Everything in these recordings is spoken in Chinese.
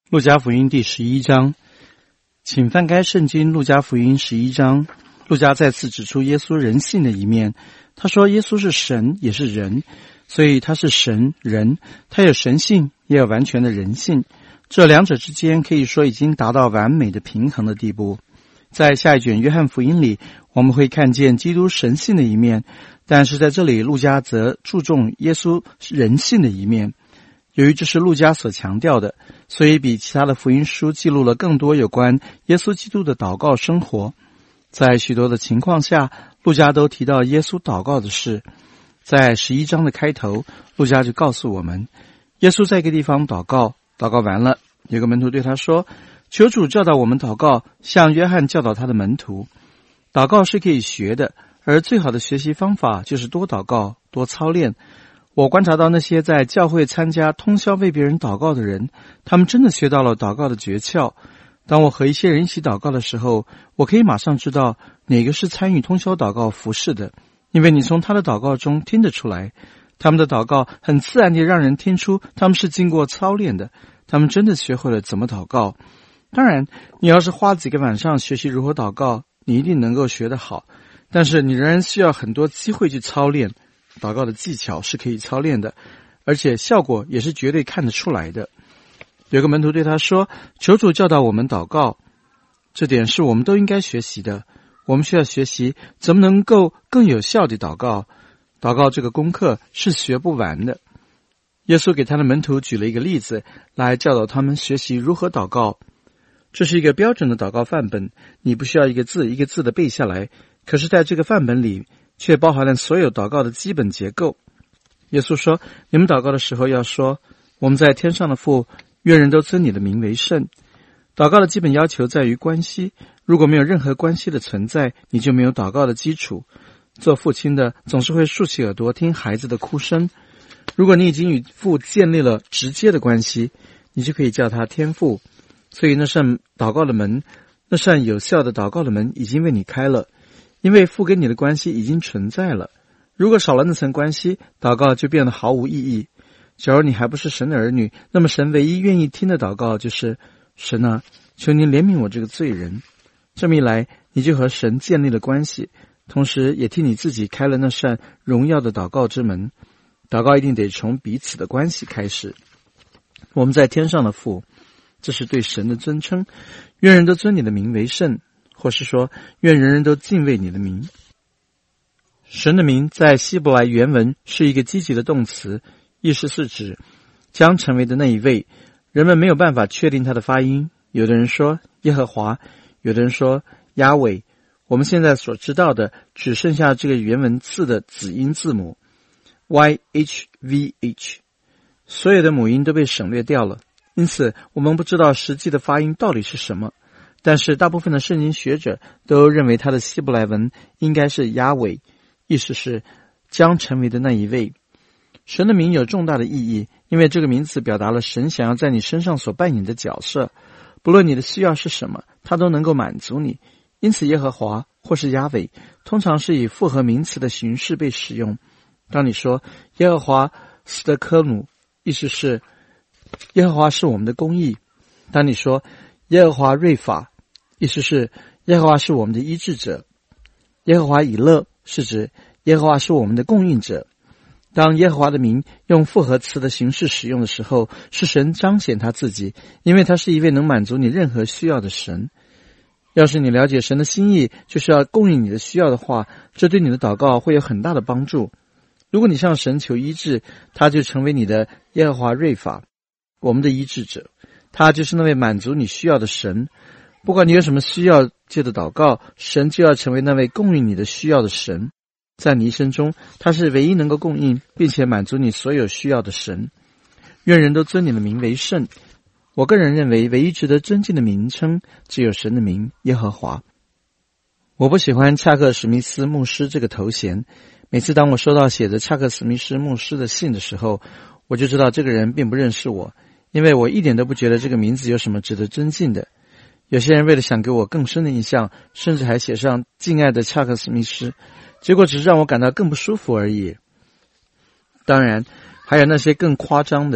路加福音第11章，请翻开圣经路加福音11章。路加再次指出耶稣人性的一面。他说耶稣是神也是人，所以他是神人，他有神性也有完全的人性，这两者之间可以说已经达到完美的平衡的地步。在下一卷约翰福音里，我们会看见基督神性的一面，但是在这里路加则注重耶稣人性的一面。由于这是路加所强调的，所以比其他的福音书记录了更多有关耶稣基督的祷告生活。在许多的情况下，路加都提到耶稣祷告的事。在11章的开头，路加就告诉我们，耶稣在一个地方祷告，祷告完了，有个门徒对他说，求主教导我们祷告，像约翰教导他的门徒。祷告是可以学的，而最好的学习方法就是多祷告，多操练。我观察到那些在教会参加通宵为别人祷告的人，他们真的学到了祷告的诀窍。当我和一些人一起祷告的时候，我可以马上知道哪个是参与通宵祷告服事的，因为你从他的祷告中听得出来，他们的祷告很自然地让人听出他们是经过操练的，他们真的学会了怎么祷告。当然，你要是花几个晚上学习如何祷告，你一定能够学得好，但是你仍然需要很多机会去操练。祷告的技巧是可以操练的，而且效果也是绝对看得出来的。有个门徒对他说，求主教导我们祷告，这点是我们都应该学习的。我们需要学习怎么能够更有效地祷告。祷告这个功课是学不完的。耶稣给他的门徒举了一个例子来教导他们学习如何祷告。这是一个标准的祷告范本，你不需要一个字一个字的背下来，可是在这个范本里却包含了所有祷告的基本结构。耶稣说，你们祷告的时候要说，我们在天上的父，愿人都尊你的名为圣。祷告的基本要求在于关系，如果没有任何关系的存在，你就没有祷告的基础。做父亲的总是会竖起耳朵听孩子的哭声。如果你已经与父建立了直接的关系，你就可以叫他天父。所以那扇祷告的门，那扇有效的祷告的门已经为你开了，因为父跟你的关系已经存在了。如果少了那层关系，祷告就变得毫无意义。假如你还不是神的儿女，那么神唯一愿意听的祷告就是神啊，求您怜悯我这个罪人。这么一来，你就和神建立了关系，同时也替你自己开了那扇荣耀的祷告之门。祷告一定得从彼此的关系开始。我们在天上的父，这是对神的尊称，愿人都尊你的名为圣，或是说愿人人都敬畏你的名。神的名在希伯来原文是一个积极的动词，意思是指将成为的那一位。人们没有办法确定它的发音，有的人说耶和华，有的人说亚伟。我们现在所知道的只剩下这个原文字的子音字母 YHVH， 所有的母音都被省略掉了，因此我们不知道实际的发音到底是什么。但是大部分的圣经学者都认为他的希伯来文应该是亚伟，意思是将成为的那一位。神的名有重大的意义，因为这个名字表达了神想要在你身上所扮演的角色，不论你的需要是什么，他都能够满足你。因此耶和华或是亚伟通常是以复合名词的形式被使用。当你说耶和华斯德科努，意思是耶和华是我们的公义。当你说耶和华瑞法，意思是耶和华是我们的医治者。耶和华以勒是指耶和华是我们的供应者。当耶和华的名用复合词的形式使用的时候，是神彰显他自己，因为他是一位能满足你任何需要的神。要是你了解神的心意就是要供应你的需要的话，这对你的祷告会有很大的帮助。如果你向神求医治，他就成为你的耶和华瑞法，我们的医治者。他就是那位满足你需要的神。不管你有什么需要，借着祷告，神就要成为那位供应你的需要的神。在你一生中，他是唯一能够供应并且满足你所有需要的神。愿人都尊你的名为圣。我个人认为唯一值得尊敬的名称只有神的名耶和华。我不喜欢恰克史密斯牧师这个头衔，每次当我收到写着恰克史密斯牧师的信的时候，我就知道这个人并不认识我，因为我一点都不觉得这个名字有什么值得尊敬的。有些人为了想给我更深的印象，甚至还写上敬爱的恰克史密斯，结果只是让我感到更不舒服而已。当然还有那些更夸张的，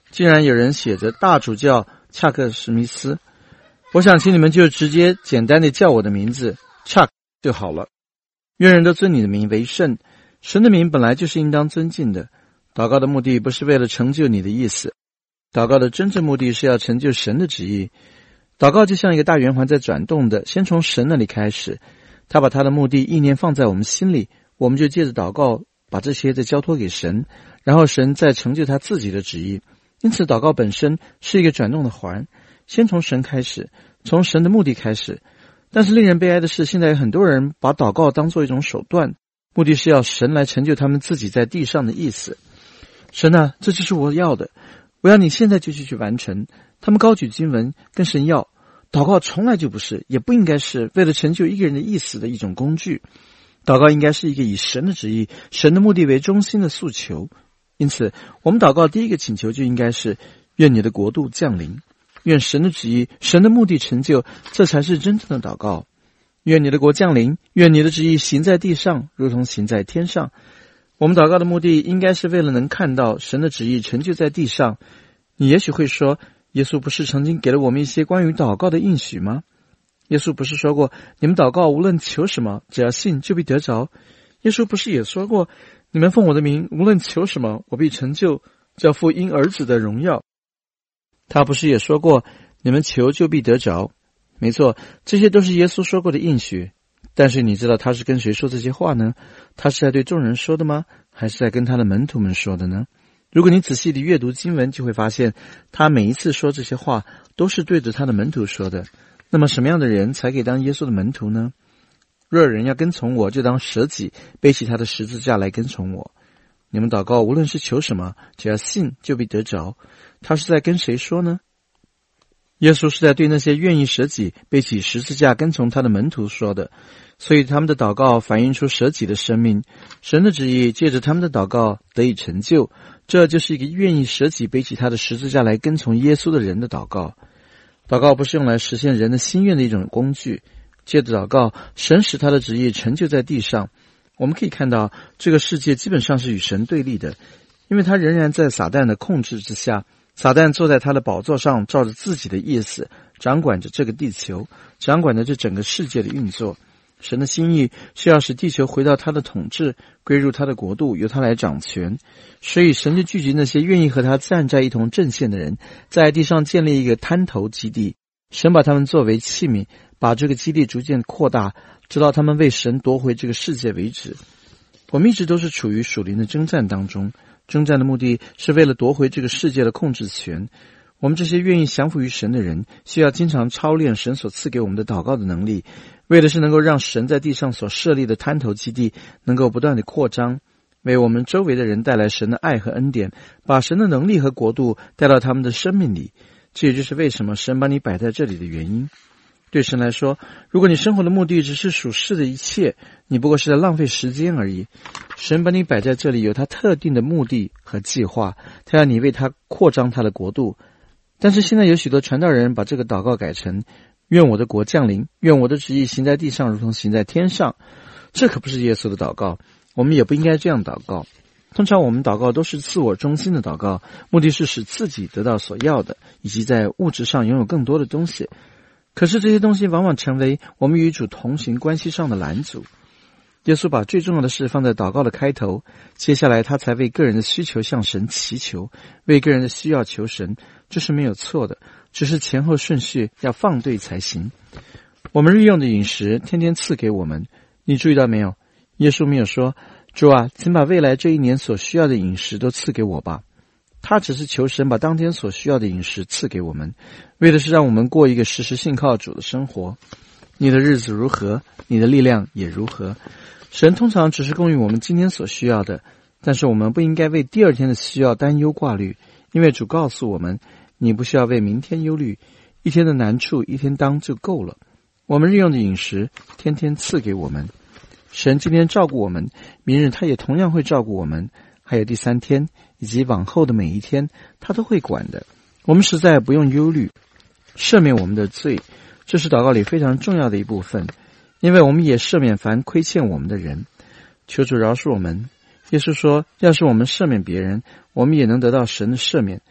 竟然有人写着大主教恰克史密斯，我想请你们就直接简单的叫我的名字 Chuck 就好了。愿人都尊你的名为圣，神的名本来就是应当尊敬的。祷告的目的不是为了成就你的意思，祷告的真正目的是要成就神的旨意。祷告就像一个大圆环在转动的，先从神那里开始，他把他的目的意念放在我们心里，我们就借着祷告把这些再交托给神，然后神再成就他自己的旨意。因此祷告本身是一个转动的环，先从神开始，从神的目的开始。但是令人悲哀的是，现在有很多人把祷告当作一种手段，目的是要神来成就他们自己在地上的意思。神啊，这就是我要的，我要你现在就去完成。他们高举经文跟神要，祷告从来就不是，也不应该是为了成就一个人的意思的一种工具。祷告应该是一个以神的旨意、神的目的为中心的诉求。因此我们祷告第一个请求就应该是愿你的国度降临，愿神的旨意、神的目的成就，这才是真正的祷告。愿你的国降临，愿你的旨意行在地上如同行在天上。我们祷告的目的应该是为了能看到神的旨意成就在地上。你也许会说，耶稣不是曾经给了我们一些关于祷告的应许吗？耶稣不是说过，你们祷告无论求什么，只要信就必得着？耶稣不是也说过，你们奉我的名无论求什么，我必成就，叫父因儿子的荣耀？他不是也说过，你们求就必得着？没错，这些都是耶稣说过的应许。但是你知道他是跟谁说这些话呢？他是在对众人说的吗？还是在跟他的门徒们说的呢？如果你仔细地阅读经文，就会发现他每一次说这些话都是对着他的门徒说的。那么什么样的人才可以当耶稣的门徒呢？若有人要跟从我，就当舍己，背起他的十字架来跟从我。你们祷告无论是求什么，只要信就必得着。他是在跟谁说呢？耶稣是在对那些愿意舍己背起十字架跟从他的门徒说的，所以他们的祷告反映出舍己的生命，神的旨意借着他们的祷告得以成就。这就是一个愿意舍己背起他的十字架来跟从耶稣的人的祷告。祷告不是用来实现人的心愿的一种工具，借着祷告，神使他的旨意成就在地上。我们可以看到，这个世界基本上是与神对立的，因为他仍然在撒旦的控制之下。撒旦坐在他的宝座上，照着自己的意思掌管着这个地球，掌管着这整个世界的运作。神的心意是要使地球回到他的统治，归入他的国度，由他来掌权。所以神就聚集那些愿意和他站在一同阵线的人，在地上建立一个滩头基地。神把他们作为器皿，把这个基地逐渐扩大，直到他们为神夺回这个世界为止。我们一直都是处于属灵的征战当中，征战的目的是为了夺回这个世界的控制权。我们这些愿意降服于神的人，需要经常操练神所赐给我们的祷告的能力，为的是能够让神在地上所设立的滩头基地能够不断的扩张，为我们周围的人带来神的爱和恩典，把神的能力和国度带到他们的生命里。这也就是为什么神把你摆在这里的原因。对神来说，如果你生活的目的只是属世的一切，你不过是在浪费时间而已。神把你摆在这里有他特定的目的和计划，他要你为他扩张他的国度。但是现在有许多传道人把这个祷告改成愿我的国降临，愿我的旨意行在地上如同行在天上。这可不是耶稣的祷告，我们也不应该这样祷告。通常我们祷告都是自我中心的祷告，目的是使自己得到所要的，以及在物质上拥有更多的东西。可是这些东西往往成为我们与主同行关系上的拦阻。耶稣把最重要的事放在祷告的开头，接下来他才为个人的需求向神祈求，为个人的需要求神，这是没有错的，只是前后顺序要放对才行。我们日用的饮食天天赐给我们，你注意到没有？耶稣没有说，主啊，请把未来这一年所需要的饮食都赐给我吧。他只是求神把当天所需要的饮食赐给我们，为的是让我们过一个时时信靠主的生活。你的日子如何，你的力量也如何。神通常只是供应我们今天所需要的，但是我们不应该为第二天的需要担忧挂虑，因为主告诉我们，你不需要为明天忧虑，一天的难处一天当就够了。我们日用的饮食天天赐给我们，神今天照顾我们，明日他也同样会照顾我们，还有第三天以及往后的每一天他都会管的。我们实在不用忧虑，赦免我们的罪，这是祷告里非常重要的一部分，因为我们也赦免凡亏欠我们的人。求主饶恕我们。耶稣说，要是我们赦免别人，我们也能得到神的赦免。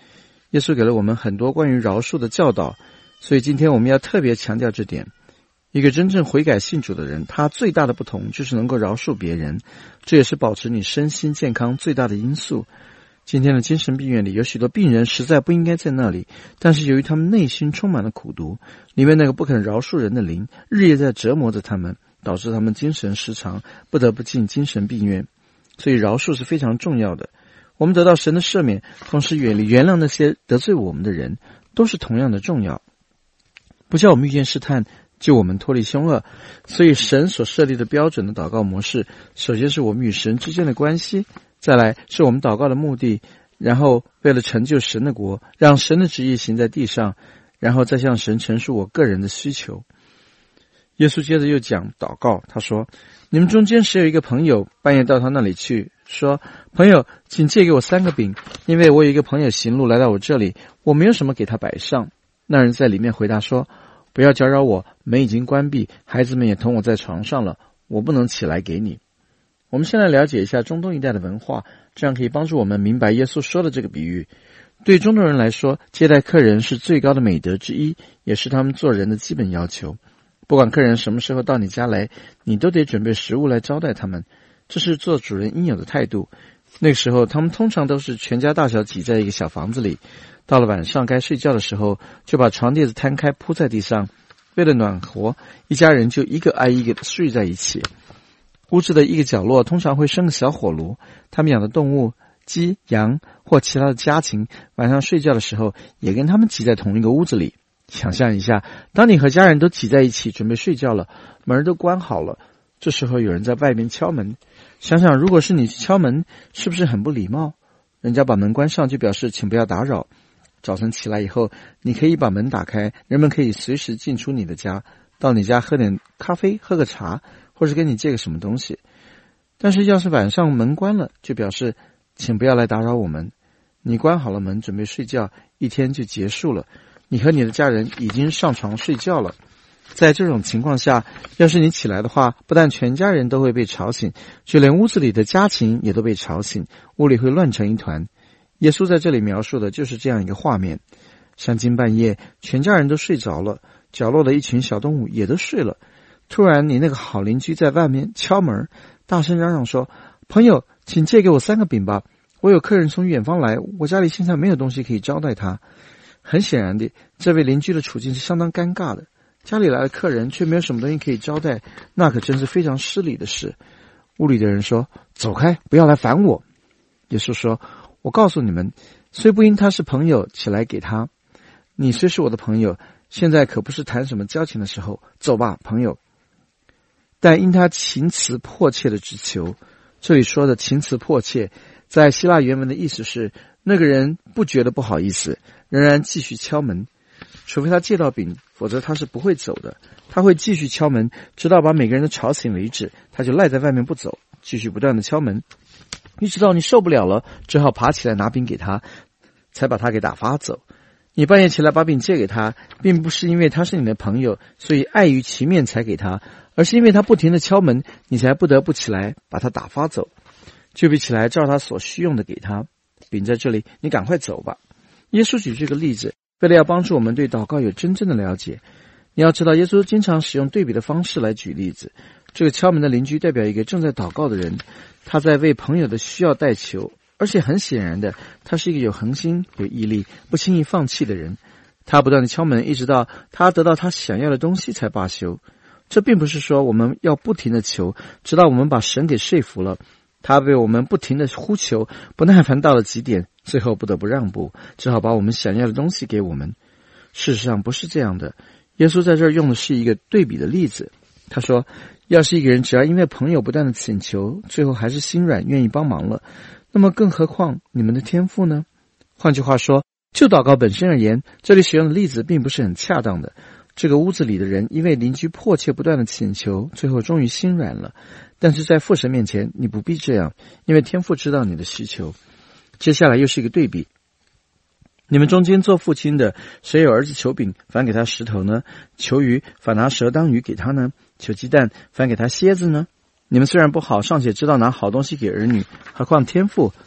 耶稣给了我们很多关于饶恕的教导，所以今天我们要特别强调这点。一个真正悔改信主的人，他最大的不同就是能够饶恕别人，这也是保持你身心健康最大的因素。今天的精神病院里有许多病人实在不应该在那里，但是由于他们内心充满了苦毒，里面那个不肯饶恕人的灵日夜在折磨着他们，导致他们精神失常，不得不进精神病院。所以饶恕是非常重要的。我们得到神的赦免，同时远离原谅那些得罪我们的人，都是同样的重要。不叫我们遇见试探，救我们脱离凶恶。所以神所设立的标准的祷告模式，首先是我们与神之间的关系，再来是我们祷告的目的，然后为了成就神的国，让神的旨意行在地上，然后再向神陈述我个人的需求。耶稣接着又讲祷告，他说，你们中间谁有一个朋友半夜到他那里去，说，朋友，请借给我3个饼，因为我有一个朋友行路来到我这里，我没有什么给他摆上。那人在里面回答说，不要搅扰我，门已经关闭，孩子们也同我在床上了，我不能起来给你。我们先来了解一下中东一带的文化，这样可以帮助我们明白耶稣说的这个比喻。对中东人来说，接待客人是最高的美德之一，也是他们做人的基本要求。不管客人什么时候到你家来，你都得准备食物来招待他们，这是做主人应有的态度。那个时候他们通常都是全家大小挤在一个小房子里，到了晚上该睡觉的时候，就把床垫子摊开铺在地上，为了暖和，一家人就一个挨一个的睡在一起。屋子的一个角落通常会生个小火炉，他们养的动物鸡、羊或其他的家禽，晚上睡觉的时候也跟他们挤在同一个屋子里。想象一下，当你和家人都挤在一起准备睡觉了，门都关好了，这时候有人在外面敲门，想想如果是你去敲门，是不是很不礼貌？人家把门关上就表示请不要打扰。早晨起来以后，你可以把门打开，人们可以随时进出你的家，到你家喝点咖啡，喝个茶，或是跟你借个什么东西。但是要是晚上门关了，就表示请不要来打扰我们。你关好了门准备睡觉，一天就结束了，你和你的家人已经上床睡觉了。在这种情况下，要是你起来的话，不但全家人都会被吵醒，就连屋子里的家禽也都被吵醒，屋里会乱成一团。耶稣在这里描述的就是这样一个画面。三更半夜，全家人都睡着了，角落的一群小动物也都睡了。突然你那个好邻居在外面敲门，大声嚷嚷说，朋友，请借给我3个饼吧，我有客人从远方来，我家里现在没有东西可以招待他。很显然的，这位邻居的处境是相当尴尬的，家里来了客人却没有什么东西可以招待，那可真是非常失礼的事。屋里的人说，走开，不要来烦我。耶稣说，我告诉你们，虽不因他是朋友起来给他，你虽是我的朋友，现在可不是谈什么交情的时候，走吧，朋友。但因他情辞迫切的只求，这里说的情辞迫切，在希腊原文的意思是，那个人不觉得不好意思，仍然继续敲门，除非他借到饼，否则他是不会走的。他会继续敲门，直到把每个人都吵醒为止，他就赖在外面不走，继续不断的敲门，一直到你受不了了，只好爬起来拿饼给他，才把他给打发走。你半夜起来把饼借给他，并不是因为他是你的朋友，所以碍于其面才给他，而是因为他不停的敲门，你才不得不起来把他打发走。就必起来照他所需用的给他，饼在这里，你赶快走吧。耶稣举这个例子，为了要帮助我们对祷告有真正的了解。你要知道，耶稣经常使用对比的方式来举例子。这个敲门的邻居代表一个正在祷告的人，他在为朋友的需要代求，而且很显然的，他是一个有恒心、有毅力、不轻易放弃的人。他不断的敲门，一直到他得到他想要的东西才罢休。这并不是说我们要不停的求，直到我们把神给说服了。他为我们不停的呼求，不耐烦到了极点，最后不得不让步，只好把我们想要的东西给我们。事实上不是这样的。耶稣在这儿用的是一个对比的例子。他说，要是一个人只要因为朋友不断的请求，最后还是心软愿意帮忙了，那么更何况你们的天父呢？换句话说，就祷告本身而言，这里使用的例子并不是很恰当的。这个屋子里的人因为邻居迫切不断的请求，最后终于心软了。但是在父神面前，你不必这样，因为天父知道你的需求。接下来又是一个对比。你们中间做父亲的，谁有儿子求饼，反给他石头呢？求鱼，反拿蛇当鱼给他呢？求鸡蛋，反给他蝎子呢？你们虽然不好，尚且知道拿好东西给儿女，何况天父？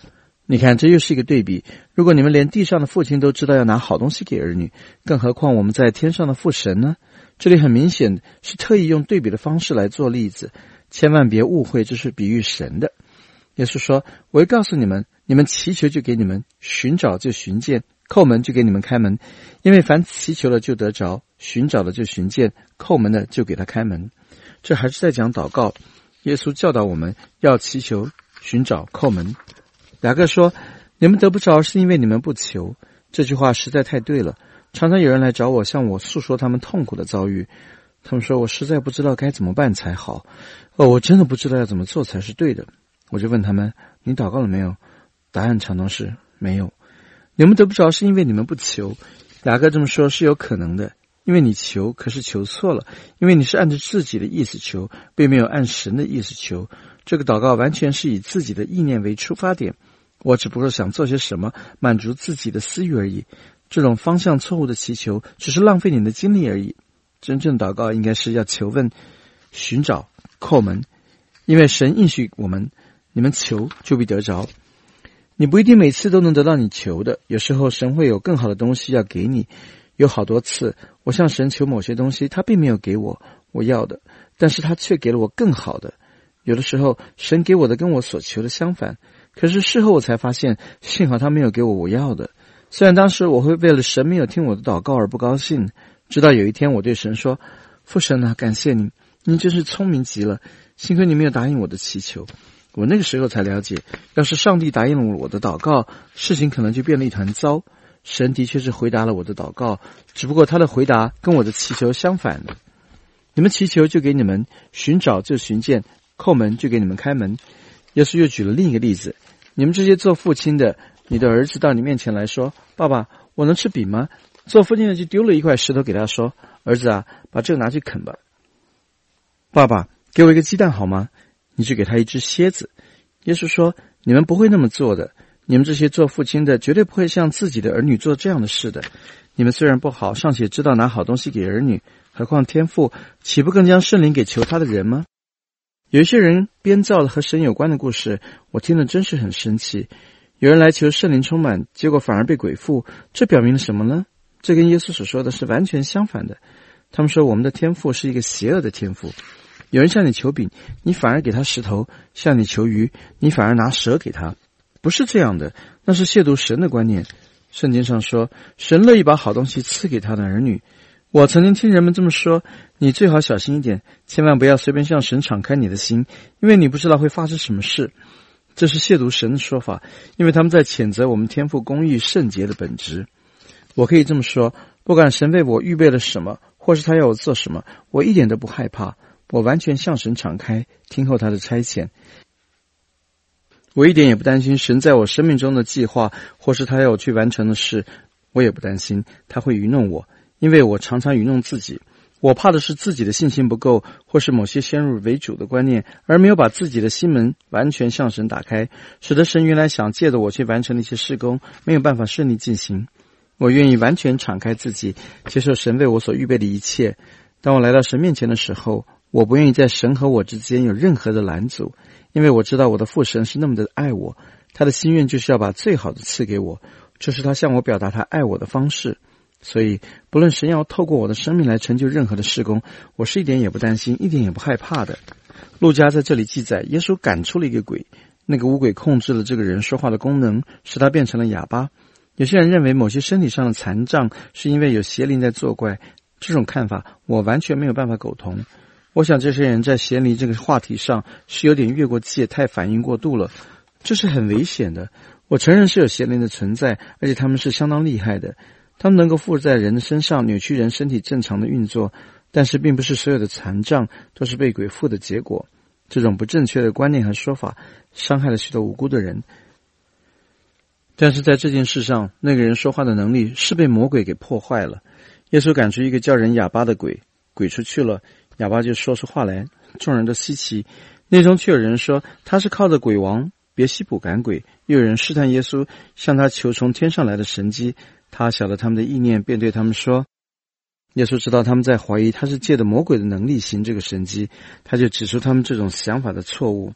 你看，这又是一个对比。如果你们连地上的父亲都知道要拿好东西给儿女，更何况我们在天上的父神呢？这里很明显是特意用对比的方式来做例子，千万别误会，这是比喻神的。耶稣说，我会告诉你们，你们祈求就给你们，寻找就寻见，叩门就给你们开门。因为凡祈求了就得着，寻找了就寻见，叩门的就给他开门。这还是在讲祷告。耶稣教导我们要祈求、寻找、叩门。雅各说，你们得不着是因为你们不求。这句话实在太对了。常常有人来找我，向我诉说他们痛苦的遭遇。他们说，我实在不知道该怎么办才好。我真的不知道要怎么做才是对的。我就问他们，你祷告了没有？答案常常是没有。你们得不着是因为你们不求。雅各这么说是有可能的，因为你求，可是求错了，因为你是按照自己的意思求，并没有按神的意思求。这个祷告完全是以自己的意念为出发点，我只不过想做些什么满足自己的私欲而已。这种方向错误的祈求只是浪费你的精力而已。真正祷告应该是要求问、寻找、叩门，因为神应许我们，你们求就必得着。你不一定每次都能得到你求的，有时候神会有更好的东西要给你。有好多次我向神求某些东西，他并没有给我要的，但是他却给了我更好的。有的时候神给我的跟我所求的相反，可是事后我才发现，幸好他没有给我要的。虽然当时我会为了神没有听我的祷告而不高兴，直到有一天我对神说，父神啊，感谢您，您真是聪明极了，幸亏你没有答应我的祈求。我那个时候才了解，要是上帝答应了我的祷告，事情可能就变了一团糟。神的确是回答了我的祷告，只不过他的回答跟我的祈求相反的。你们祈求就给你们，寻找就寻见，叩门就给你们开门。耶稣又举了另一个例子，你们这些做父亲的，你的儿子到你面前来说，爸爸，我能吃饼吗？做父亲的就丢了一块石头给他说，儿子啊，把这个拿去啃吧。爸爸，给我一个鸡蛋好吗？你去给他一只蝎子。耶稣说，你们不会那么做的，你们这些做父亲的绝对不会向自己的儿女做这样的事的。你们虽然不好，尚且知道拿好东西给儿女，何况天父岂不更将圣灵给求他的人吗？有一些人编造了和神有关的故事，我听了真是很生气。有人来求圣灵充满，结果反而被鬼附，这表明了什么呢？这跟耶稣所说的是完全相反的。他们说我们的天父是一个邪恶的天父。有人向你求饼，你反而给他石头；向你求鱼，你反而拿蛇给他。不是这样的，那是亵渎神的观念。圣经上说，神乐意把好东西赐给他的儿女。我曾经听人们这么说，你最好小心一点，千万不要随便向神敞开你的心，因为你不知道会发生什么事。这是亵渎神的说法，因为他们在谴责我们天父公义圣洁的本质。我可以这么说，不管神为我预备了什么，或是他要我做什么，我一点都不害怕，我完全向神敞开，听候他的差遣。我一点也不担心神在我生命中的计划，或是他要我去完成的事，我也不担心他会愚弄我，因为我常常愚弄自己。我怕的是自己的信心不够，或是某些先入为主的观念，而没有把自己的心门完全向神打开，使得神原来想借着我去完成的一些事工没有办法顺利进行。我愿意完全敞开自己，接受神为我所预备的一切。当我来到神面前的时候，我不愿意在神和我之间有任何的拦阻，因为我知道我的父神是那么的爱我，他的心愿就是要把最好的赐给我，这是他向我表达他爱我的方式。所以不论神要透过我的生命来成就任何的事工，我是一点也不担心，一点也不害怕的。路加在这里记载，耶稣赶出了一个鬼，那个污鬼控制了这个人说话的功能，使他变成了哑巴。有些人认为某些身体上的残障是因为有邪灵在作怪，这种看法我完全没有办法苟同。我想这些人在邪灵这个话题上是有点越过界，太反应过度了，这是很危险的。我承认是有邪灵的存在，而且他们是相当厉害的，他们能够附在人的身上，扭曲人身体正常的运作，但是并不是所有的残障都是被鬼附的结果。这种不正确的观念和说法伤害了许多无辜的人。但是在这件事上，那个人说话的能力是被魔鬼给破坏了。耶稣赶出一个叫人哑巴的鬼，鬼出去了，哑巴就说出话来，众人都稀奇。内中却有人说他是靠着鬼王别西卜赶鬼，又有人试探耶稣，向他求从天上来的神迹。他晓得他们的意念，便对他们说，耶稣知道他们在怀疑他是借着魔鬼的能力行这个神迹，他就指出他们这种想法的错误。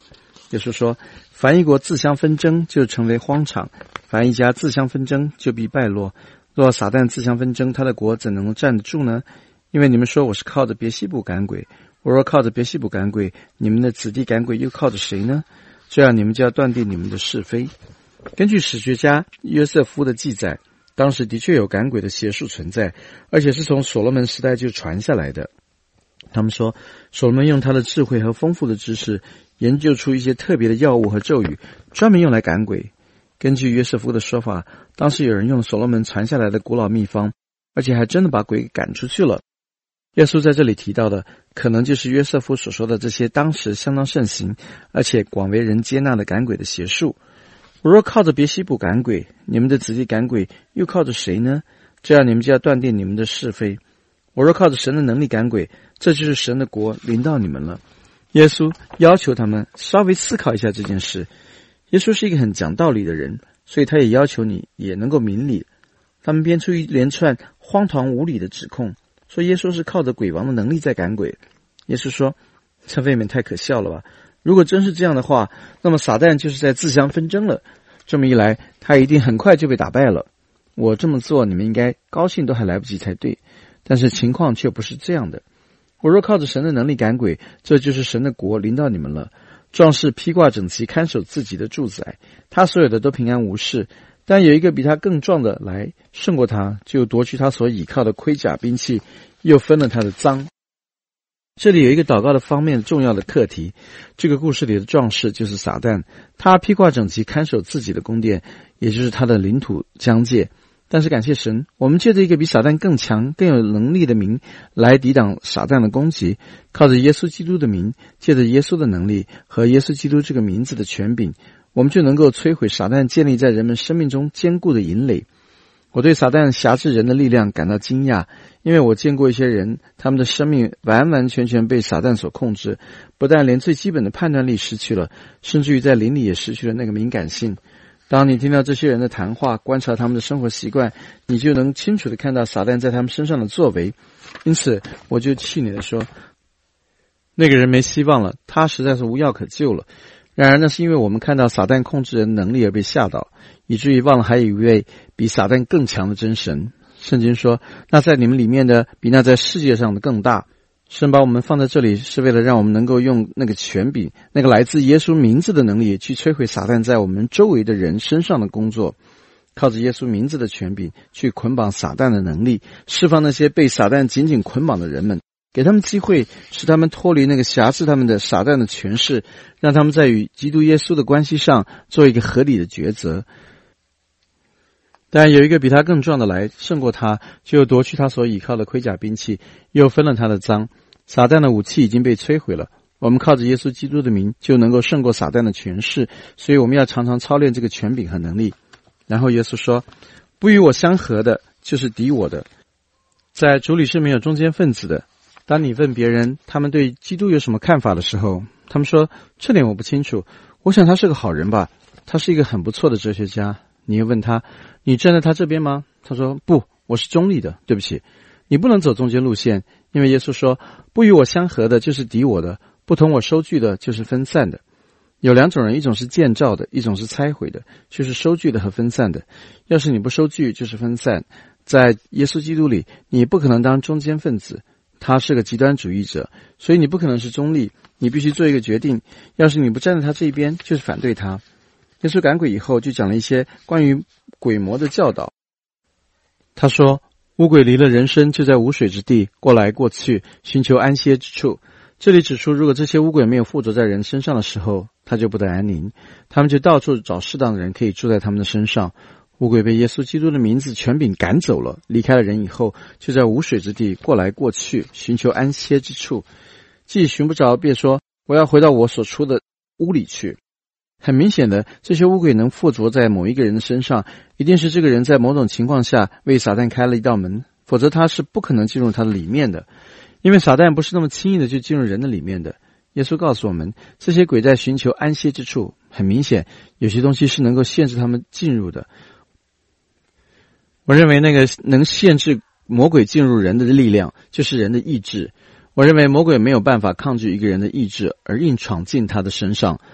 耶稣说，凡一国自相纷争，就成为荒场；凡一家自相纷争，就必败落。若撒旦自相纷争，他的国怎能站得住呢？因为你们说我是靠着别西卜赶鬼，我若靠着别西卜赶鬼，你们的子弟赶鬼又靠着谁呢？这样你们就要断定你们的是非。根据史学家约瑟夫的记载，当时的确有赶鬼的邪术存在，而且是从所罗门时代就传下来的。他们说，所罗门用他的智慧和丰富的知识，研究出一些特别的药物和咒语，专门用来赶鬼。根据约瑟夫的说法，当时有人用所罗门传下来的古老秘方，而且还真的把鬼给赶出去了。耶稣在这里提到的，可能就是约瑟夫所说的这些当时相当盛行，而且广为人接纳的赶鬼的邪术。我若靠着别西卜赶鬼，你们的子弟赶鬼又靠着谁呢？这样你们就要断定你们的是非。我若靠着神的能力赶鬼，这就是神的国临到你们了。耶稣要求他们稍微思考一下这件事。耶稣是一个很讲道理的人，所以他也要求你也能够明理。他们编出一连串荒唐无理的指控，说耶稣是靠着鬼王的能力在赶鬼。耶稣说，这未免太可笑了吧？如果真是这样的话，那么撒旦就是在自相纷争了。这么一来，他一定很快就被打败了。我这么做，你们应该高兴都还来不及才对。但是情况却不是这样的。我若靠着神的能力赶鬼，这就是神的国临到你们了。壮士披挂整齐，看守自己的住宅，他所有的都平安无事。但有一个比他更壮的来胜过他，就夺去他所倚靠的盔甲兵器，又分了他的赃。这里有一个祷告的方面重要的课题。这个故事里的壮士就是撒旦，他披挂整齐，看守自己的宫殿，也就是他的领土疆界。但是感谢神，我们借着一个比撒旦更强更有能力的名来抵挡撒旦的攻击，靠着耶稣基督的名，借着耶稣的能力和耶稣基督这个名字的权柄，我们就能够摧毁撒旦建立在人们生命中坚固的营垒。我对撒旦辖制人的力量感到惊讶，因为我见过一些人，他们的生命完完全全被撒旦所控制，不但连最基本的判断力失去了，甚至于在灵里也失去了那个敏感性。当你听到这些人的谈话，观察他们的生活习惯，你就能清楚地看到撒旦在他们身上的作为。因此我就气馁地说，那个人没希望了，他实在是无药可救了。然而那是因为我们看到撒旦控制人的能力而被吓到，以至于忘了还有一位比撒旦更强的真神。圣经说，那在你们里面的比那在世界上的更大。神把我们放在这里，是为了让我们能够用那个权柄，那个来自耶稣名字的能力，去摧毁撒旦在我们周围的人身上的工作。靠着耶稣名字的权柄，去捆绑撒旦的能力，释放那些被撒旦紧紧捆绑的人们，给他们机会，使他们脱离那个辖制他们的撒旦的权势，让他们在与基督耶稣的关系上做一个合理的抉择。但有一个比他更壮的来胜过他，就夺去他所倚靠的盔甲兵器，又分了他的赃。撒旦的武器已经被摧毁了，我们靠着耶稣基督的名就能够胜过撒旦的权势，所以我们要常常操练这个权柄和能力。然后耶稣说，不与我相合的就是敌我的。在主里是没有中间分子的。当你问别人他们对基督有什么看法的时候，他们说，这点我不清楚，我想他是个好人吧，他是一个很不错的哲学家。你又问他，你站在他这边吗？他说，不，我是中立的，对不起，你不能走中间路线，因为耶稣说，不与我相合的就是敌我的，不同我收据的就是分散的。有两种人，一种是建造的，一种是拆毁的，就是收据的和分散的。要是你不收据，就是分散。在耶稣基督里，你不可能当中间分子，他是个极端主义者，所以你不可能是中立，你必须做一个决定。要是你不站在他这一边，就是反对他。耶稣赶鬼以后，就讲了一些关于鬼魔的教导。他说，污鬼离了人身，就在无水之地过来过去，寻求安歇之处。这里指出，如果这些污鬼没有附着在人身上的时候，他就不得安宁，他们就到处找适当的人可以住在他们的身上。污鬼被耶稣基督的名字权柄赶走了，离开了人以后，就在无水之地过来过去，寻求安歇之处。既寻不着，便说，我要回到我所出的屋里去。很明显的，这些污鬼能附着在某一个人的身上，一定是这个人在某种情况下为撒旦开了一道门，否则他是不可能进入他的里面的。因为撒旦不是那么轻易的就进入人的里面的。耶稣告诉我们，这些鬼在寻求安歇之处，很明显，有些东西是能够限制他们进入的。我认为那个能限制魔鬼进入人的力量，就是人的意志。我认为魔鬼没有办法抗拒一个人的意志而硬闯进他的身上。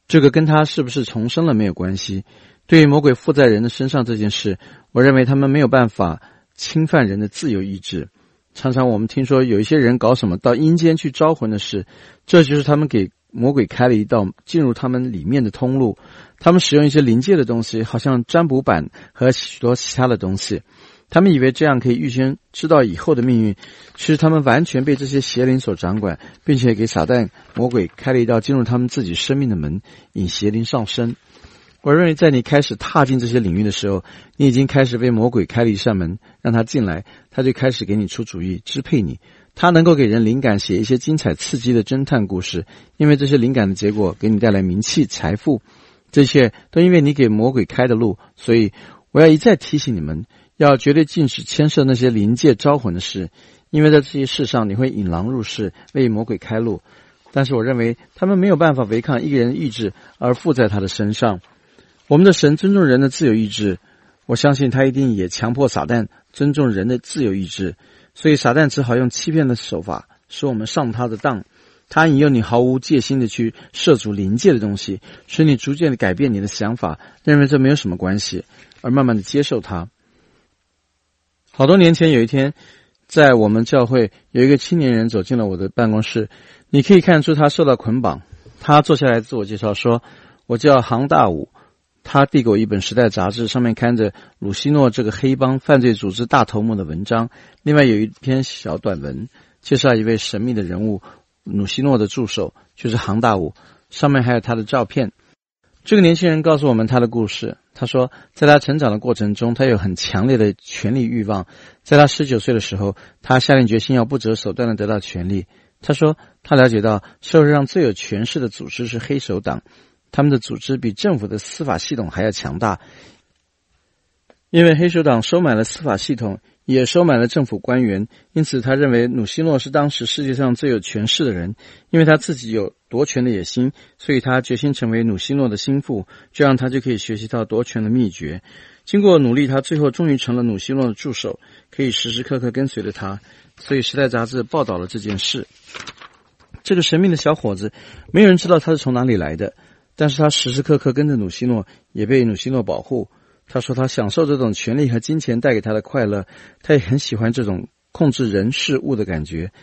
这个跟他是不是重生了没有关系。对于魔鬼附在人的身上这件事，我认为他们没有办法侵犯人的自由意志。常常我们听说有一些人搞什么到阴间去招魂的事，这就是他们给魔鬼开了一道进入他们里面的通路。他们使用一些灵界的东西，好像占卜板和许多其他的东西，他们以为这样可以预先知道以后的命运，其实他们完全被这些邪灵所掌管，并且给撒旦魔鬼开了一道进入他们自己生命的门，引邪灵上身。我认为在你开始踏进这些领域的时候，你已经开始被魔鬼开了一扇门，让他进来，他就开始给你出主意，支配你。他能够给人灵感，写一些精彩刺激的侦探故事，因为这些灵感的结果给你带来名气、财富，这些都因为你给魔鬼开的路。所以我要一再提醒你们，要绝对禁止牵涉那些灵界招魂的事，因为在这些事上你会引狼入室，为魔鬼开路。但是我认为他们没有办法违抗一个人的意志而附在他的身上。我们的神尊重人的自由意志，我相信他一定也强迫撒旦尊重人的自由意志，所以撒旦只好用欺骗的手法使我们上他的当。他引诱你毫无戒心的去涉足灵界的东西，使你逐渐的改变你的想法，认为这没有什么关系，而慢慢的接受它。好多年前有一天，在我们教会有一个青年人走进了我的办公室，你可以看出他受到捆绑。他坐下来自我介绍说，我叫杭大武。他递给我一本时代杂志，上面看着鲁西诺这个黑帮犯罪组织大头目的文章，另外有一篇小短文介绍一位神秘的人物，鲁西诺的助手就是杭大武，上面还有他的照片。这个年轻人告诉我们他的故事，他说在他成长的过程中，他有很强烈的权力欲望。在他19岁的时候，他下定决心要不择手段的得到权力。他说他了解到社会上最有权势的组织是黑手党，他们的组织比政府的司法系统还要强大，因为黑手党收买了司法系统，也收买了政府官员，因此他认为努西诺是当时世界上最有权势的人。因为他自己有夺权的野心，所以他决心成为努西诺的心腹，这样他就可以学习到夺权的秘诀。经过努力，他最后终于成了努西诺的助手，可以时时刻刻跟随着他，所以时代杂志报道了这件事。这个神秘的小伙子，没有人知道他是从哪里来的，但是他时时刻刻跟着努西诺，也被努西诺保护。他说他享受这种权力和金钱带给他的快乐，他也很喜欢这种控制人事物的感觉。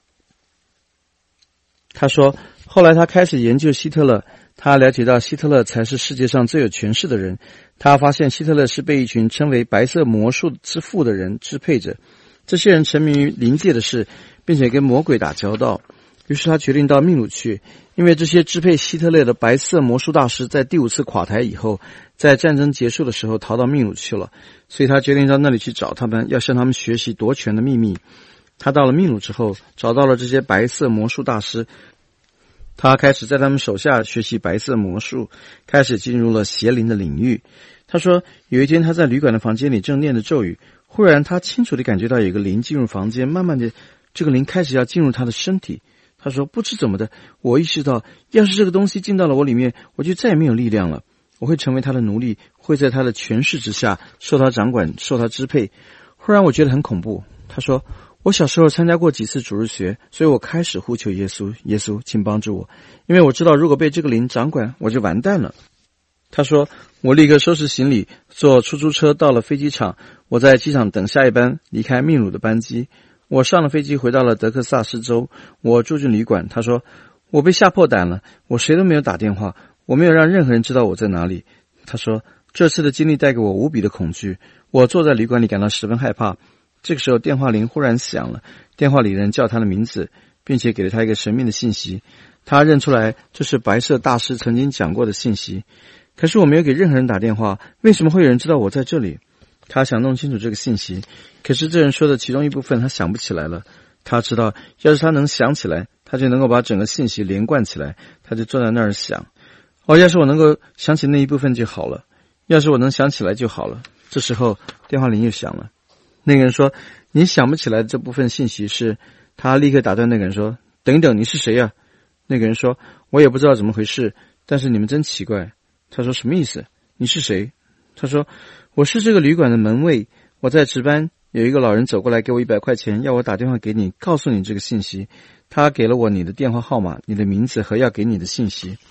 他说后来他开始研究希特勒，他了解到希特勒才是世界上最有权势的人。他发现希特勒是被一群称为白色魔术之父的人支配着，这些人沉迷于灵界的事，并且跟魔鬼打交道。于是他决定到秘鲁去，因为这些支配希特勒的白色魔术大师在第5次垮台以后，在战争结束的时候逃到秘鲁去了，所以他决定到那里去找他们，要向他们学习夺权的秘密。他到了秘鲁之后，找到了这些白色魔术大师，他开始在他们手下学习白色魔术，开始进入了邪灵的领域。他说有一天他在旅馆的房间里正念着咒语，忽然他清楚地感觉到有一个灵进入房间，慢慢的这个灵开始要进入他的身体。他说不知怎么的，我意识到要是这个东西进到了我里面，我就再也没有力量了，我会成为他的奴隶，会在他的权势之下受他掌管，受他支配。忽然我觉得很恐怖。他说我小时候参加过几次主日学，所以我开始呼求耶稣，耶稣请帮助我，因为我知道如果被这个灵掌管，我就完蛋了。他说我立刻收拾行李，坐出租车到了飞机场，我在机场等下一班离开秘鲁的班机。我上了飞机回到了德克萨斯州，我住进旅馆。他说我被吓破胆了，我谁都没有打电话，我没有让任何人知道我在哪里。他说这次的经历带给我无比的恐惧，我坐在旅馆里感到十分害怕。这个时候电话铃忽然响了，电话里人叫他的名字，并且给了他一个神秘的信息。他认出来这是白色大师曾经讲过的信息，可是我没有给任何人打电话，为什么会有人知道我在这里？他想弄清楚这个信息，可是这人说的其中一部分他想不起来了。他知道要是他能想起来，他就能够把整个信息连贯起来。他就坐在那儿想，要是我能够想起那一部分就好了，要是我能想起来就好了。这时候电话铃又响了，那个人说你想不起来的这部分信息是……他立刻打断那个人说等一等，你是谁呀？那个人说我也不知道怎么回事，但是你们真奇怪。他说什么意思？你是谁？他说我是这个旅馆的门卫，我在值班，有一个老人走过来给我100块钱，要我打电话给你，告诉你这个信息。他给了我你的电话号码、你的名字和要给你的信息。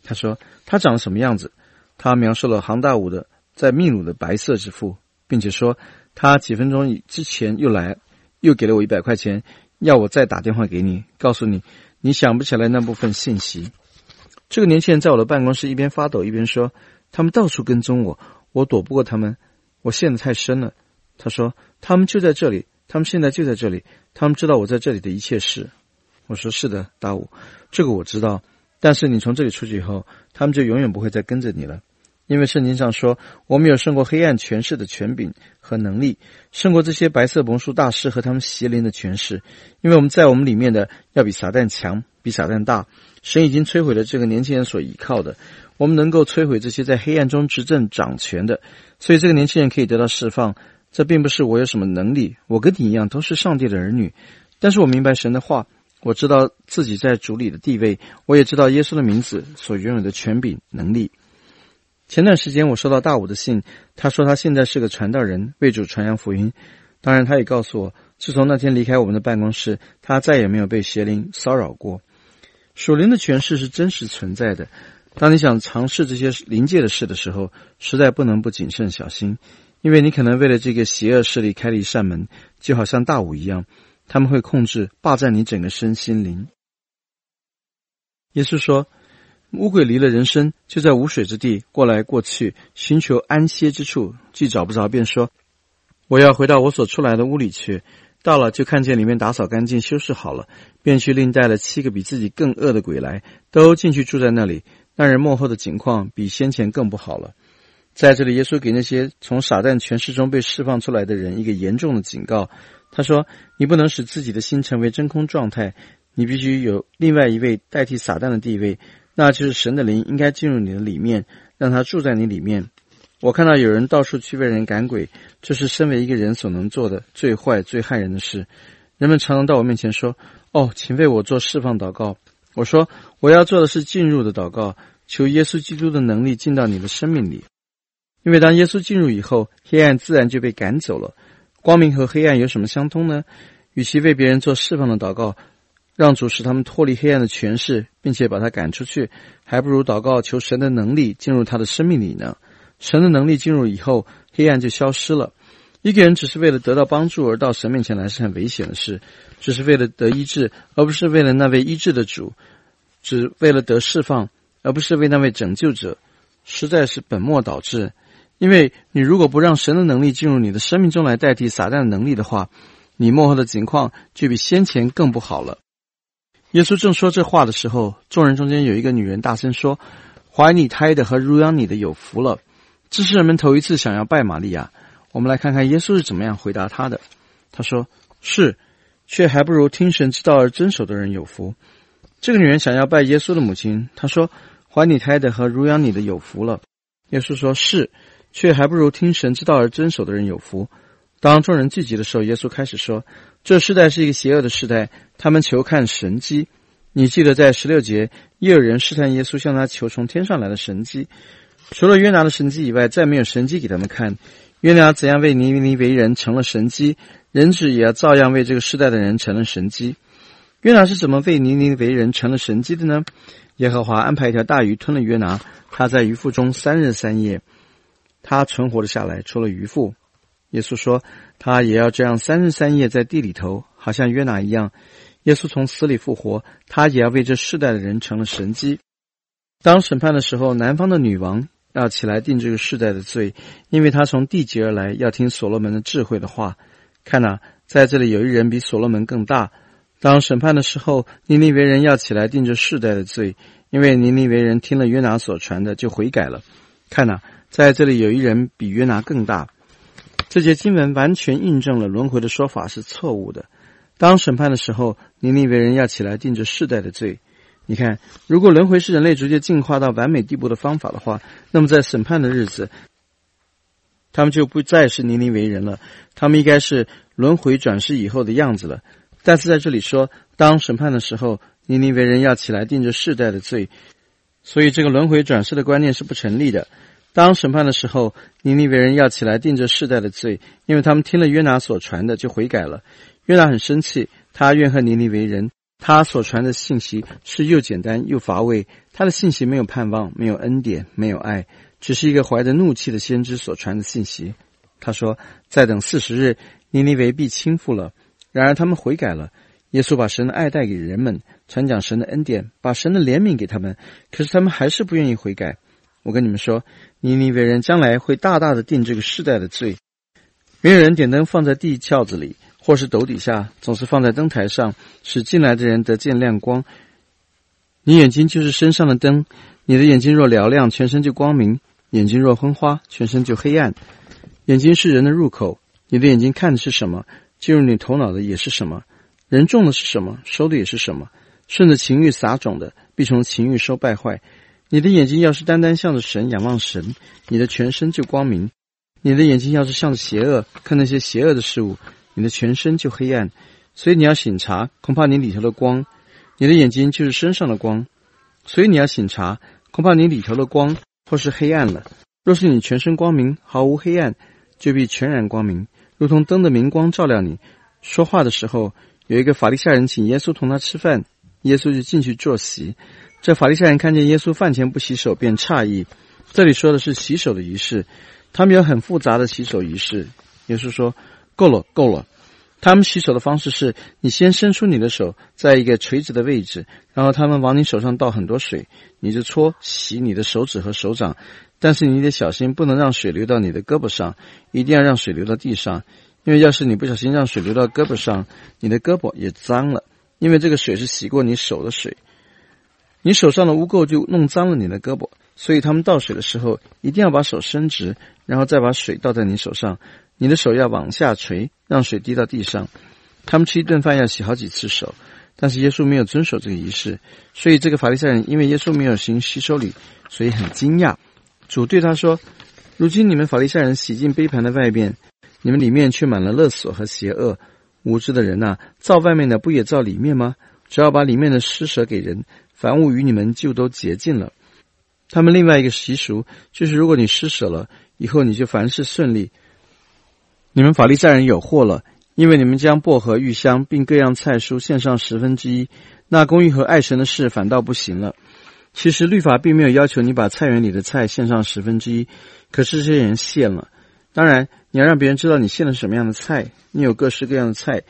他说他长什么样子，他描述了杭大武的在秘鲁的白色之父，并且说他几分钟之前又给了我100块钱，要我再打电话给你，告诉你你想不起来那部分信息。这个年轻人在我的办公室一边发抖一边说，他们到处跟踪我，我躲不过他们，我陷得太深了。他说他们就在这里，他们现在就在这里，他们知道我在这里的一切事。我说是的，大武，这个我知道，但是你从这里出去以后，他们就永远不会再跟着你了。因为圣经上说，我们有胜过黑暗权势的权柄和能力，胜过这些白色魔术大师和他们邪灵的权势。因为我们在我们里面的要比撒旦强，比撒旦大。神已经摧毁了这个年轻人所依靠的，我们能够摧毁这些在黑暗中执政掌权的，所以这个年轻人可以得到释放。这并不是我有什么能力，我跟你一样都是上帝的儿女，但是我明白神的话，我知道自己在主里的地位，我也知道耶稣的名字所拥有的权柄能力。前段时间我收到大武的信，他说他现在是个传道人，为主传扬福音。当然他也告诉我，自从那天离开我们的办公室，他再也没有被邪灵骚扰过。属灵的权势是真实存在的，当你想尝试这些灵界的事的时候，实在不能不谨慎小心，因为你可能为了这个邪恶势力开了一扇门，就好像大武一样，他们会控制霸占你整个身心灵。耶稣说，污鬼离了人身，就在无水之地过来过去，寻求安歇之处，既找不着，便说，我要回到我所出来的屋里去。到了就看见里面打扫干净修饰好了，便去另带了7个比自己更恶的鬼来，都进去住在那里。那人末后的情况比先前更不好了。在这里耶稣给那些从撒旦权势中被释放出来的人一个严重的警告，他说，你不能使自己的心成为真空状态，你必须有另外一位代替撒旦的地位，那就是神的灵应该进入你的里面，让他住在你里面。我看到有人到处去为人赶鬼，这是身为一个人所能做的最坏最害人的事。人们常常到我面前说，请为我做释放祷告。我说，我要做的是进入的祷告，求耶稣基督的能力进到你的生命里。因为当耶稣进入以后，黑暗自然就被赶走了。光明和黑暗有什么相通呢？与其为别人做释放的祷告，让主使他们脱离黑暗的权势，并且把他赶出去，还不如祷告求神的能力进入他的生命里呢。神的能力进入以后，黑暗就消失了。一个人只是为了得到帮助而到神面前来是很危险的事，只是为了得医治，而不是为了那位医治的主，只为了得释放，而不是为那位拯救者，实在是本末倒置。因为你如果不让神的能力进入你的生命中来代替撒旦的能力的话，你末后的情况就比先前更不好了。耶稣正说这话的时候，众人中间有一个女人大声说，怀你胎的和乳养你的有福了。这是人们头一次想要拜玛利亚。我们来看看耶稣是怎么样回答他的。他说，是，却还不如听神之道而遵守的人有福。这个女人想要拜耶稣的母亲，她说，怀你胎的和乳养你的有福了。耶稣说，是，却还不如听神之道而遵守的人有福。当众人聚集的时候，耶稣开始说，这世代是一个邪恶的世代，他们求看神迹。你记得在16节，也有人试探耶稣，向他求从天上来的神迹。除了约拿的神迹以外，再没有神迹给他们看。约拿怎样为尼尼微人成了神迹，人子也要照样为这个世代的人成了神迹。约拿是怎么为尼尼微人成了神迹的呢？耶和华安排一条大鱼吞了约拿，他在鱼腹中3日3夜，他存活了下来，出了鱼腹。耶稣说，他也要这样3日3夜在地里头，好像约拿一样。耶稣从死里复活，他也要为这世代的人成了神迹。当审判的时候，南方的女王要起来定这个世代的罪，因为他从地极而来，要听所罗门的智慧的话。看哪，在这里有一人比所罗门更大。当审判的时候，尼尼微人要起来定这世代的罪，因为尼尼微人听了约拿所传的就悔改了。看哪，在这里有一人比约拿更大。这节经文完全印证了轮回的说法是错误的。当审判的时候，尼尼微人要起来定这世代的罪。你看，如果轮回是人类逐渐进化到完美地步的方法的话，那么在审判的日子，他们就不再是尼尼微人了，他们应该是轮回转世以后的样子了。但是在这里说，当审判的时候，尼尼微人要起来定这世代的罪，所以这个轮回转世的观念是不成立的。当审判的时候，尼尼微人要起来定这世代的罪，因为他们听了约拿所传的就悔改了。约拿很生气，他怨恨尼尼微人， 他所传的信息是又简单又乏味，他的信息没有盼望，没有恩典，没有爱，只是一个怀着怒气的先知所传的信息。他说，再等40日，尼尼微必倾覆了。然而他们悔改了，耶稣把神的爱带给人们，传讲神的恩典，把神的怜悯给他们，可是他们还是不愿意悔改。我跟你们说，尼尼微人将来会大大的定这个世代的罪。没有人点灯放在地壳子里，或是斗底下，总是放在灯台上，使进来的人得见亮光。你眼睛就是身上的灯，你的眼睛若嘹亮，全身就光明；眼睛若昏花，全身就黑暗。眼睛是人的入口，你的眼睛看的是什么，进入你头脑的也是什么。人种的是什么，收的也是什么。顺着情欲撒种的，必从情欲收败坏。你的眼睛要是单单向着神，仰望神，你的全身就光明；你的眼睛要是向着邪恶，看那些邪恶的事物，你的全身就黑暗。所以你要省察，恐怕你里头的光，你的眼睛就是身上的光。所以你要省察，恐怕你里头的光或是黑暗了。若是你全身光明，毫无黑暗，就必全然光明，如同灯的明光照亮你。说话的时候，有一个法利赛人请耶稣同他吃饭，耶稣就进去坐席。这法利赛人看见耶稣饭前不洗手，便诧异。这里说的是洗手的仪式，他们有很复杂的洗手仪式。耶稣说，够了够了。他们洗手的方式是，你先伸出你的手在一个垂直的位置，然后他们往你手上倒很多水，你就搓洗你的手指和手掌，但是你得小心，不能让水流到你的胳膊上，一定要让水流到地上，因为要是你不小心让水流到胳膊上，你的胳膊也脏了，因为这个水是洗过你手的水，你手上的污垢就弄脏了你的胳膊。所以他们倒水的时候一定要把手伸直，然后再把水倒在你手上，你的手要往下垂，让水滴到地上。他们吃一顿饭要洗好几次手，但是耶稣没有遵守这个仪式，所以这个法利赛人因为耶稣没有行洗手礼，所以很惊讶。主对他说，如今你们法利赛人洗净杯盘的外面，你们里面却满了勒索和邪恶。无知的人啊，造外面的不也造里面吗？只要把里面的施舍给人，凡物与你们就都洁净了。他们另外一个习俗就是，如果你施舍了，以后你就凡事顺利。你们法利赛人有祸了，因为你们将薄荷、玉香并各样菜蔬献上1/10，那公义和爱神的事反倒不行了。其实律法并没有要求你把菜园里的菜献上1/10，可是这些人献了。当然你要让别人知道你献了什么样的菜，你有各式各样的菜。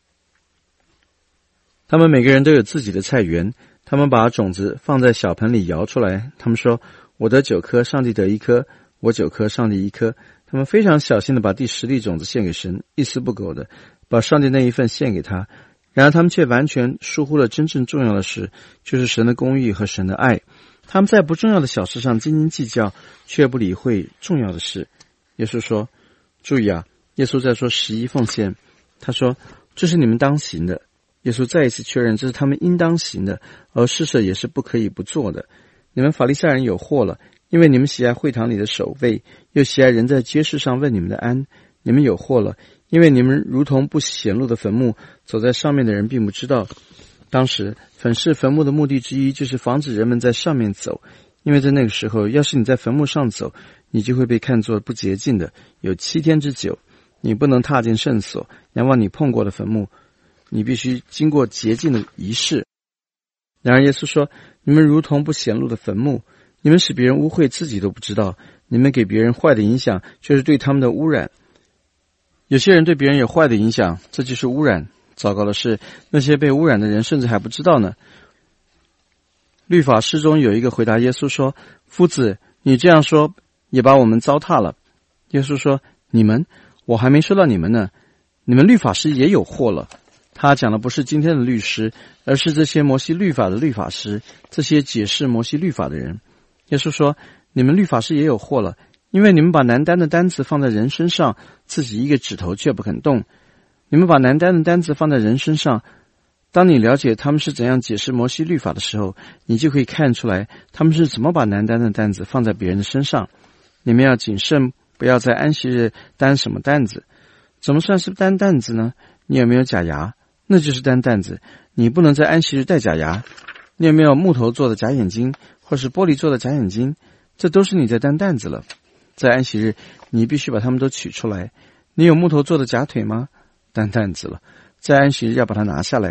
他们每个人都有自己的菜园，他们把种子放在小盆里摇出来，他们说，我得9颗，上帝得1颗，我9颗，上帝1颗。他们非常小心地把第10粒种子献给神，一丝不苟的把上帝那一份献给他。然而他们却完全疏忽了真正重要的事，就是神的公义和神的爱。他们在不重要的小事上斤斤计较，却不理会重要的事。耶稣说，注意啊，耶稣在说11奉献，他说，这是你们当行的。耶稣再一次确认，这是他们应当行的，而施舍也是不可以不做的。你们法利赛人有祸了，因为你们喜爱会堂里的守卫，又喜爱人在街市上问你们的安。你们有祸了，因为你们如同不显露的坟墓，走在上面的人并不知道。当时粉饰坟墓的目的之一就是防止人们在上面走，因为在那个时候，要是你在坟墓上走，你就会被看作不洁净的，有7天之久，你不能踏进圣所，仰望你碰过的坟墓，你必须经过洁净的仪式。然而耶稣说，你们如同不显露的坟墓，你们使别人污秽，自己都不知道，你们给别人坏的影响，就是对他们的污染。有些人对别人有坏的影响，这就是污染。糟糕的是，那些被污染的人甚至还不知道呢。律法师中有一个回答耶稣说，夫子，你这样说也把我们糟蹋了。耶稣说，你们，我还没说到你们呢，你们律法师也有祸了。他讲的不是今天的律师，而是这些摩西律法的律法师，这些解释摩西律法的人。耶稣说，你们律法师也有祸了，因为你们把难担的担子放在人身上，自己一个指头却不肯动。你们把难担的担子放在人身上，当你了解他们是怎样解释摩西律法的时候，你就可以看出来他们是怎么把难担的担子放在别人的身上。你们要谨慎，不要在安息日担什么担子。怎么算是担担子呢？你有没有假牙？那就是担担子。你不能在安息日戴假牙。你有没有木头做的假眼睛，或是玻璃做的假眼睛？这都是你在担担子了。在安息日，你必须把它们都取出来。你有木头做的假腿吗？担担子了。在安息日要把它拿下来。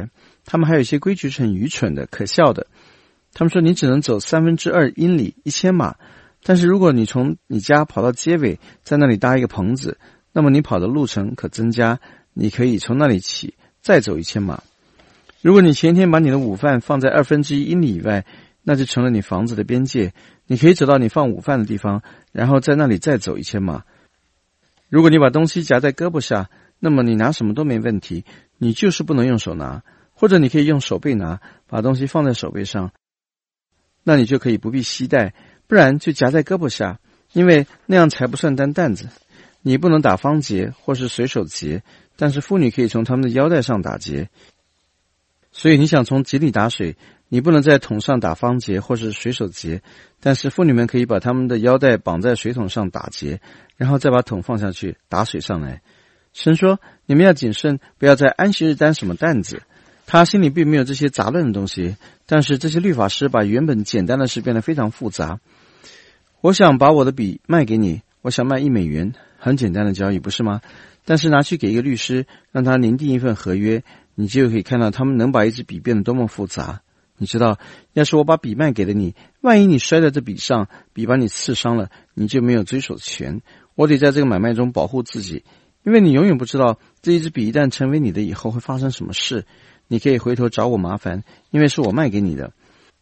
他们还有一些规矩是很愚蠢的、可笑的。他们说你只能走2/3英里1000码，但是如果你从你家跑到街尾，在那里搭一个棚子，那么你跑的路程可增加，你可以从那里起再走1000码。如果你前一天把你的午饭放在1/2英里以外，那就成了你房子的边界，你可以走到你放午饭的地方，然后在那里再走1000码。如果你把东西夹在胳膊下，那么你拿什么都没问题，你就是不能用手拿，或者你可以用手背拿，把东西放在手背上，那你就可以不必携带，不然就夹在胳膊下，因为那样才不算担担子。你不能打方结或是随手结，但是妇女可以从她们的腰带上打结。所以你想从井里打水，你不能在桶上打方结或是随手结，但是妇女们可以把她们的腰带绑在水桶上打结，然后再把桶放下去打水上来。神说你们要谨慎，不要在安息日担什么担子。他心里并没有这些杂乱的东西，但是这些律法师把原本简单的事变得非常复杂。我想把我的笔卖给你，我想卖$1，很简单的交易，不是吗？但是拿去给一个律师，让他拟定一份合约，你就可以看到他们能把一支笔变得多么复杂。你知道，要是我把笔卖给了你，万一你摔在这笔上，笔把你刺伤了，你就没有追索权。我得在这个买卖中保护自己，因为你永远不知道这一支笔一旦成为你的以后会发生什么事。你可以回头找我麻烦，因为是我卖给你的。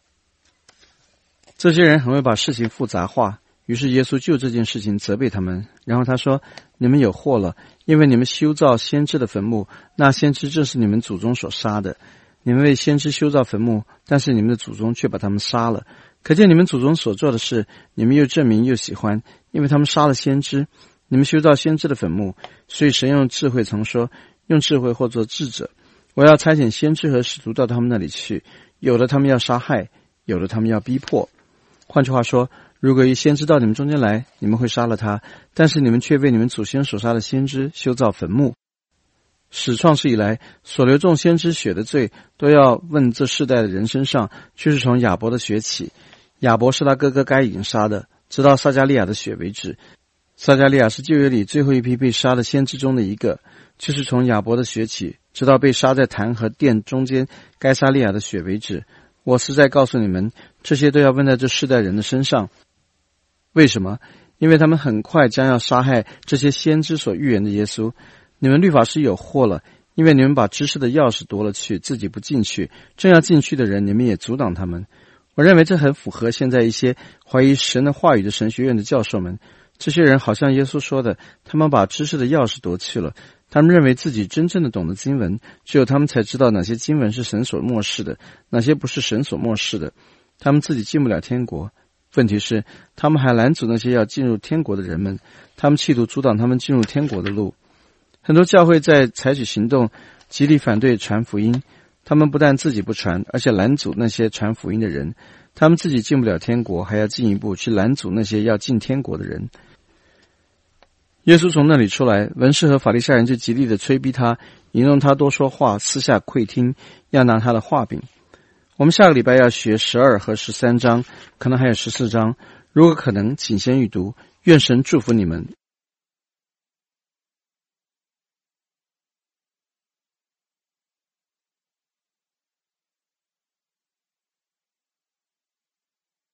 这些人很会把事情复杂化，于是耶稣就这件事情责备他们。然后他说，你们有祸了，因为你们修造先知的坟墓，那先知正是你们祖宗所杀的。你们为先知修造坟墓，但是你们的祖宗却把他们杀了。可见你们祖宗所做的事，你们又证明又喜欢，因为他们杀了先知。你们修造先知的坟墓，所以神用智慧曾说，用智慧或作智者，我要差遣先知和使徒到他们那里去，有的他们要杀害，有的他们要逼迫。换句话说，如果一先知到你们中间来，你们会杀了他，但是你们却为你们祖先所杀的先知修造坟墓。始创世以来，所流众先知血的罪，都要问这世代的人身上，却是从亚伯的血起。亚伯是他哥哥该隐杀的，直到撒迦利亚的血为止。撒迦利亚是旧约里最后一批被杀的先知中的一个，就是从亚伯的血起，直到被杀在坛和殿中间该撒利亚的血为止。我实在告诉你们，这些都要问在这世代人的身上。为什么？因为他们很快将要杀害这些先知所预言的耶稣。你们律法师有祸了，因为你们把知识的钥匙夺了去，自己不进去，正要进去的人，你们也阻挡他们。我认为这很符合现在一些怀疑神的话语的神学院的教授们。这些人好像耶稣说的，他们把知识的钥匙夺去了。他们认为自己真正的懂得经文，只有他们才知道哪些经文是神所默示的，哪些不是神所默示的。他们自己进不了天国。问题是，他们还拦阻那些要进入天国的人们，他们企图阻挡他们进入天国的路。很多教会在采取行动，极力反对传福音。他们不但自己不传，而且拦阻那些传福音的人。他们自己进不了天国，还要进一步去拦阻那些要进天国的人。耶稣从那里出来，文士和法利赛人就极力的催逼他，引用他多说话，私下窥听，要拿他的话柄。我们下个礼拜要学12和13章，可能还有14章。如果可能，请先预读。愿神祝福你们。